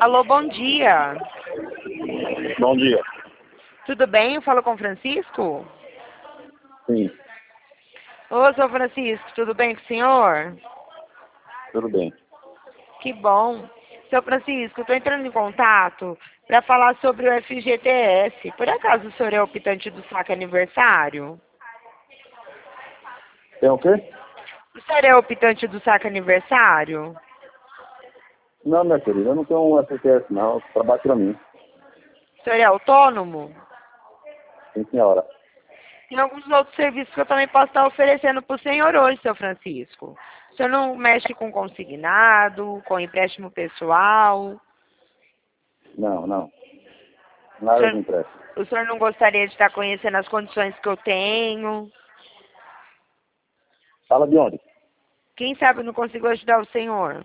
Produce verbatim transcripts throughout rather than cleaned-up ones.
Alô, bom dia. Bom dia. Tudo bem? Eu falo com o Francisco? Sim, Ô, seu Francisco, tudo bem com o senhor? tudo bem. Que bom. Seu Francisco, estou entrando em contato para falar sobre o F G T S. Por acaso o senhor é optante do saque aniversário? Tem o quê? O senhor é optante do saque aniversário? Não, minha querida, eu não tenho um F T S não, eu trabalho pra mim. O senhor é autônomo? Sim, senhora. Tem alguns outros serviços que eu também posso estar oferecendo para o senhor hoje, seu Francisco. O senhor não mexe com consignado, com empréstimo pessoal? Não, não. O Nada de senhor, empréstimo. o senhor não gostaria de estar conhecendo as condições que eu tenho? Fala de onde? Quem sabe eu não consigo ajudar o senhor?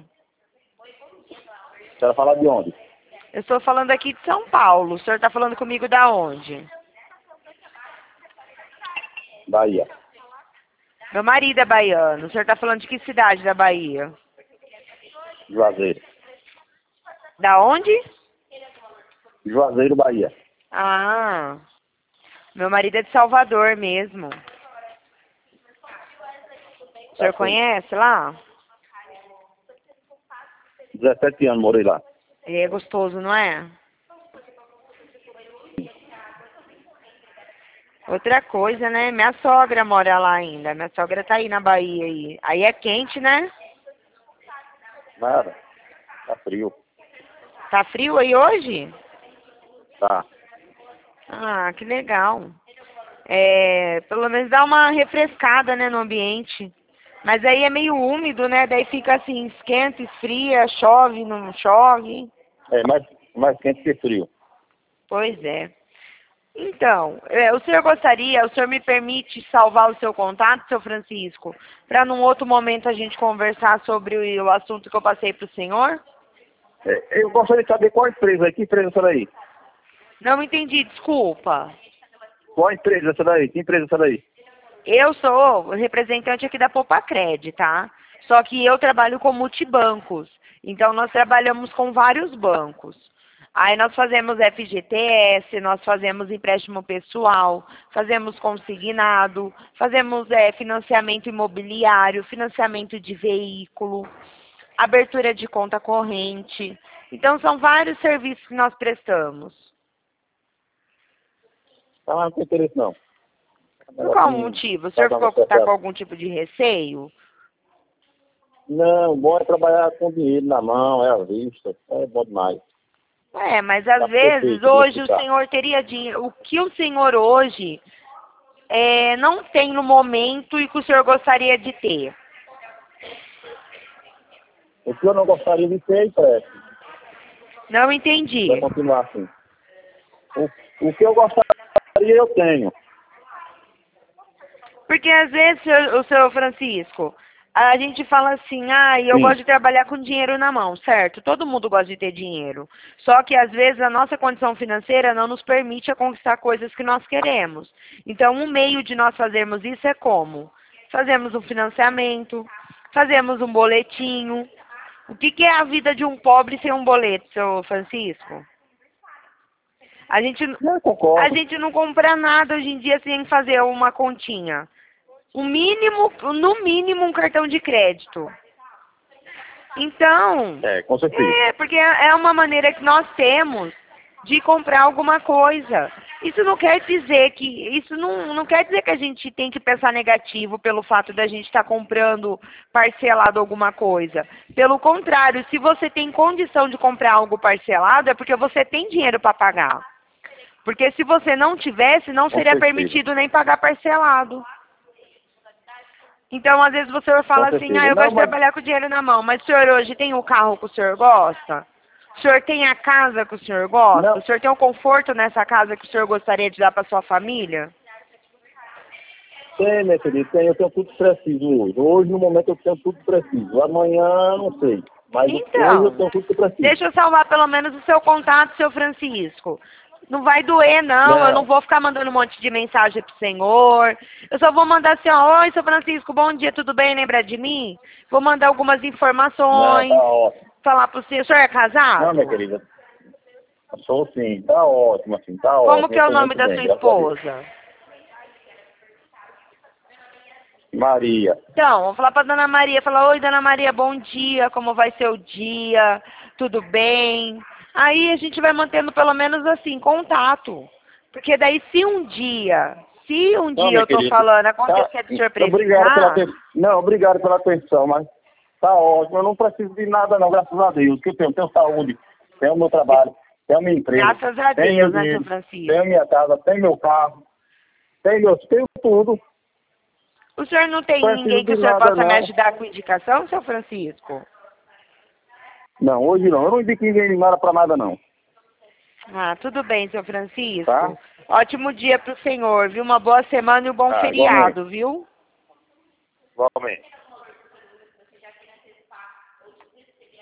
Quero falar de onde? Eu estou falando aqui de São Paulo. O senhor está falando comigo da onde? Bahia. Meu marido é baiano. O senhor está falando de que cidade da Bahia? Juazeiro. Da onde? Juazeiro, Bahia. Ah, meu marido é de Salvador mesmo. O senhor Tá, conhece lá? dezessete anos morei lá. Ele é gostoso, não é? Outra coisa, né? Minha sogra mora lá ainda. Minha sogra tá aí na Bahia aí. Aí é quente, né? Nada. Tá frio. Tá frio aí hoje? Tá. Ah, que legal. É, pelo menos dá uma refrescada, né, no ambiente. Mas aí é meio úmido, né? Daí fica assim, esquenta, esfria, chove, não chove. É mais, mais quente que frio. Pois é. Então, é, o senhor gostaria, o senhor me permite salvar o seu contato, seu Francisco, para num outro momento a gente conversar sobre o, o assunto que eu passei para o senhor? É, eu gostaria de saber qual empresa é. Que empresa é essa daí? Não entendi, desculpa. Qual empresa é essa daí? Que empresa é essa daí? Eu sou representante aqui da Popacred, tá? Só que eu trabalho com multibancos. Então, nós trabalhamos com vários bancos. Aí nós fazemos F G T S, nós fazemos empréstimo pessoal, fazemos consignado, fazemos é, financiamento imobiliário, financiamento de veículo, abertura de conta corrente. Então, são vários serviços que nós prestamos. Ah, não tem interesse não. Por qual motivo? O senhor ficou, tá com algum tipo de receio? Não, bom é trabalhar com dinheiro na mão, é à vista. É bom demais. É, mas às Tá vezes perfeito, hoje o tá. senhor teria dinheiro. O que o senhor hoje é, não tem no momento e que o senhor gostaria de ter? O que eu não gostaria de ter é empréstimo. Não entendi. Vai continuar assim. O, o que eu gostaria, eu tenho. Porque às vezes, o senhor Francisco, a gente fala assim, ah, eu Sim. gosto de trabalhar com dinheiro na mão, certo? Todo mundo gosta de ter dinheiro. Só que às vezes a nossa condição financeira não nos permite a conquistar coisas que nós queremos. Então, um meio de nós fazermos isso é como? Fazemos um financiamento, fazemos um boletinho. O que, que é a vida de um pobre sem um boleto, seu Francisco? A gente, Eu concordo. a gente não compra nada hoje em dia sem fazer uma continha. O mínimo, no mínimo, um cartão de crédito. Então, É, com certeza. é, porque é uma maneira que nós temos de comprar alguma coisa. Isso não quer dizer que, isso não, não quer dizer que a gente tem que pensar negativo pelo fato da gente estar comprando parcelado alguma coisa. Pelo contrário, se você tem condição de comprar algo parcelado, é porque você tem dinheiro para pagar. Porque se você não tivesse, não Com seria certeza. permitido nem pagar parcelado. Então, às vezes, o senhor fala Com assim, certeza. ah, eu Não, gosto de mas- trabalhar com dinheiro na mão, mas o senhor hoje tem o carro que o senhor gosta? O senhor tem a casa que o senhor gosta? Não. O senhor tem o conforto nessa casa que o senhor gostaria de dar para sua família? Tem, minha querida, tem. Eu tenho tudo preciso hoje. Hoje, no momento, eu tenho tudo preciso. Amanhã, não sei. Mas hoje Então, eu tenho tudo que eu preciso. deixa eu salvar pelo menos o seu contato, seu Francisco. Não vai doer, não. Não. Eu não vou ficar mandando um monte de mensagem pro senhor. Eu só vou mandar assim, ó, oi, seu Francisco, bom dia, tudo bem? Lembra de mim? Vou mandar algumas Não, informações. tá ótimo. falar pro senhor, o senhor é casado? Não, minha querida. Sou sim, tá ótimo, assim, tá ótimo. Como que é o nome da sua esposa? Maria. Então, vamos falar pra Dona Maria, falar, oi, Dona Maria, bom dia, como vai ser o dia, tudo bem? Aí a gente vai mantendo pelo menos assim, contato. Porque daí se um dia, se um Não, dia eu tô querida, falando, acontecer tá, de senhor obrigado pela precisar, atenção. Não, obrigado pela atenção, mas tá ótimo. Eu não preciso de nada não, graças a Deus. Que eu tenho, tenho saúde, tenho meu trabalho, tenho minha empresa. graças a tenho Deus, meu né, seu dinheiro, Francisco? tenho minha casa, tenho meu carro, tenho, meus- tenho tudo. O senhor não tem Não ninguém preciso que o de senhor nada possa me não. ajudar com indicação, seu Francisco? Não, hoje não. Eu não indico ninguém nada pra nada não. Ah, tudo bem, seu Francisco. Tá? Ótimo dia pro senhor, viu? Uma boa semana e um bom Tá, igualmente. feriado, viu? Igualmente.